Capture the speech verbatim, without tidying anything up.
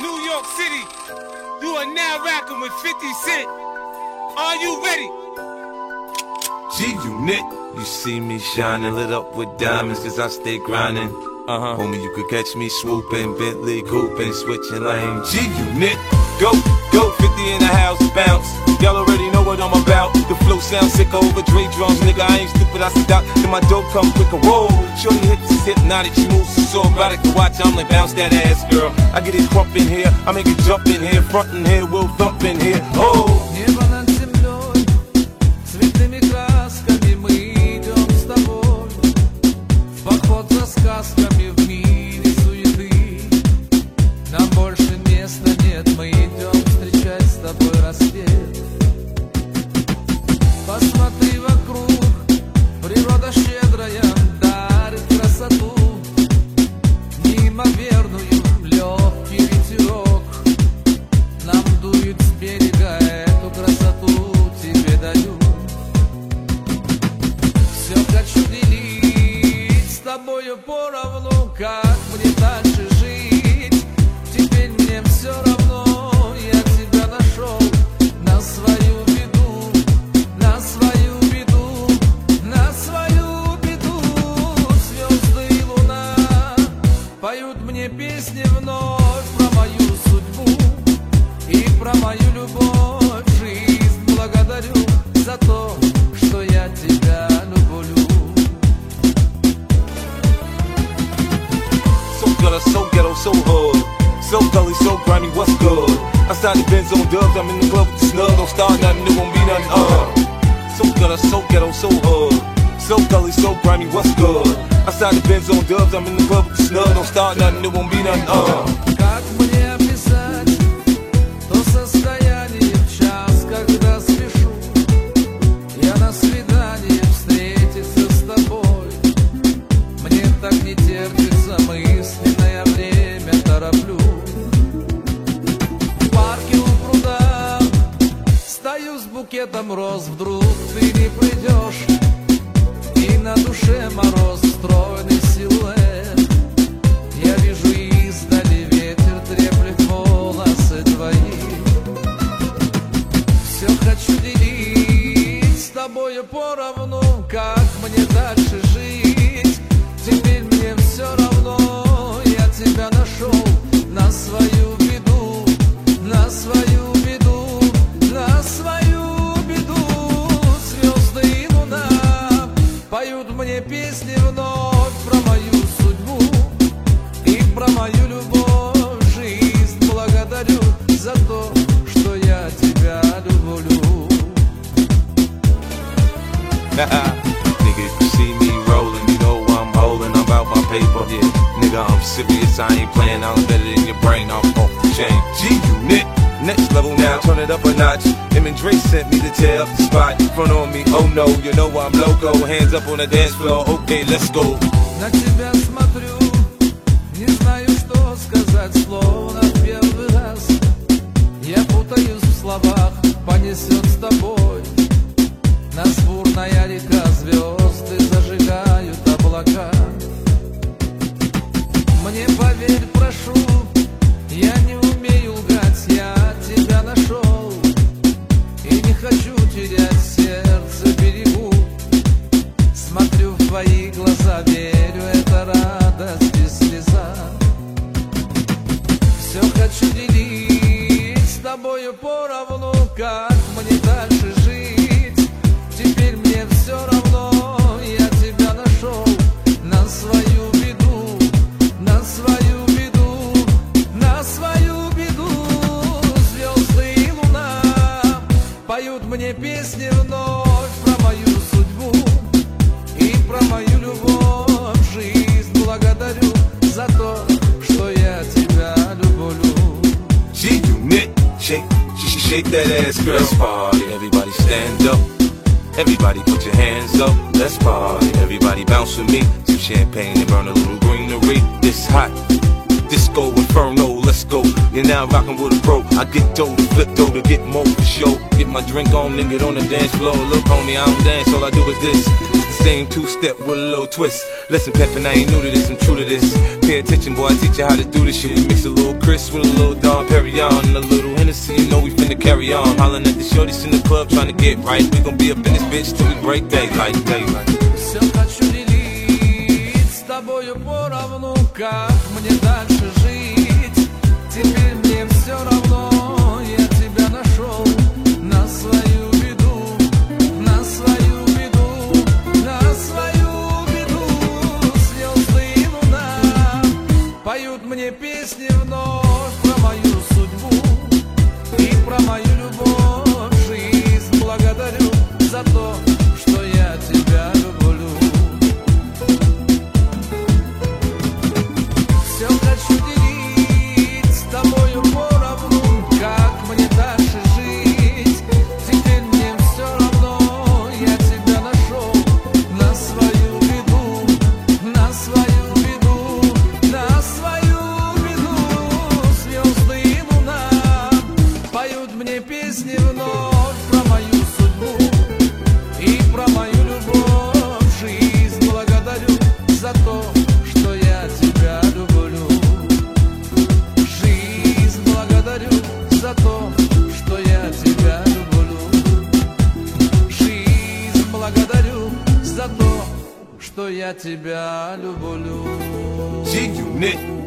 New York City. You are now rocking with fifty Cent. Are you ready? G-Unit. You see me shining, lit up with diamonds, cause I stay grinding. Uh-huh. Homie, you could catch me swooping, Bentley cooping, switching lanes. G-Unit. Go, go, fifty in the house, bounce. Y'all already know what I'm about. The flow sounds sick over Dre drums, nigga. I ain't stupid, I stop. Then my dope come quicker. Whoa, shorty hips is hypnotic, she moves so erotic to watch. I'm like, bounce that ass, girl. I get it crump in here, I make it jump in here, front in here, we'll thump in here. Oh. Небо над землей, цветными красками мы идем с тобой в поход за сказками в мире суеты. Нам больше места нет, мы идем встречать с тобой рассвет. Посмотри вокруг, природа щедрая дарит красоту, неимоверную, легкий ветерок нам дует с берега, эту красоту тебе даю. Все хочу делить с тобою поровну, как мне дальше жить. Теперь мне все равно, я тебя нашел на свою беду, на свою беду, на свою беду. Звезды и луна поют мне песни вновь про мою судьбу и про мою любовь. Жизнь благодарю за то, что я тебя люблю. So gutter, so ghetto, so hard. So gully, so grimy, what's good? Outside the Benz on dubs, I'm in the club with the snug. Don't start nothing, it won't be nothing, uh. So gutter, so ghetto, so hard. So gully, so grimy, what's good? Outside the Benz on dubs, I'm in the club with the snug. Don't start nothing, it won't be nothing, uh. Как мне описать то состояние в час, когда спешу я на свидание встретиться с тобой? Мне так не терпится, мысленное время тороплю. В парке у пруда стою с букетом роз, вдруг ты не придешь, и на душе мороз, стройный силуэт. Я вижу издали, ветер треплет волосы твои. Все хочу делить с тобою поровну, как мне дальше жить. Теперь мне все равно, я тебя нашел на свою беду, на свою беду, на свою беду. Звезды и луна поют мне песни вновь про мою судьбу и про мою любовь. Жизнь благодарю за то, что я тебя люблю. Nigga, if you see me rolling, you know I'm holding. I'm about my paper, yeah. Nigga, I'm serious, I ain't playing. I'm better than your brain, I'm off the chain. G-Unit, next level now, turn it up a notch. Him and Dre sent me to tear up the spot. Front on me, oh no, you know I'm loco. Hands up on the dance floor, okay, let's go. На тебя смотрю, не знаю, что сказать, словно в первый раз. Я путаюсь в словах, понесет с тобой. Нас бурная река, звезды зажигают облака. Мне поверь, прошу, я не умею лгать, я тебя нашел и не хочу терять, сердце берегу. Смотрю в твои глаза, верю, это радость и слеза. Все хочу делить с тобою поровну, как мне дальше жить. Теперь мне все равно, я тебя нашел на свою беду, на свою беду, на свою беду. Звезды и луна поют мне песни вновь про мою судьбу и про мою любовь. Жизнь благодарю за то, что я тебя люблю. G-Unit, shake, sh- shake that ass, girl. Let's party, everybody stand up. Everybody put your hands up, let's party. Everybody bounce with me. Some champagne and burn a little greenery. It's hot, disco inferno, let's go. You're now rockin' with a pro. I get dough to flip dough to get more for show. Get my drink on and get on the dance floor. Look homie, I don't dance, all I do is this. same two-step with a little twist. Listen, Peppin', I ain't new to this, I'm true to this. Pay attention, boy, I teach you how to do this shit. We mix a little Chris with a little Dom Perignon and a little Hennessy, you know we finna carry on. Hollin' at the shorties in the club trying to get right. We gon' be up in this bitch till we break daylight, daylight. Все хочу делить с тобою поровну, как мне дальше жить. Теперь мне все равно, я тебя нашел на свою беду, на свою беду, на свою беду. Звезды и луна поют мне песни вновь про мою судьбу и про мою любовь. Жизнь благодарю за то, что я тебя люблю. Все хочу делить с тобою поровну, как мне дальше жить. Теперь мне все равно, я тебя нашел на свою беду, на свою беду, на свою беду. Звезды и луна поют мне песни вновь про мою судьбу и про мою любовь. Жизнь благодарю за то, что я тебя люблю. Жизнь благодарю за то, что я тебя люблю. Жизнь благодарю за то, что я тебя люблю. G-Unit.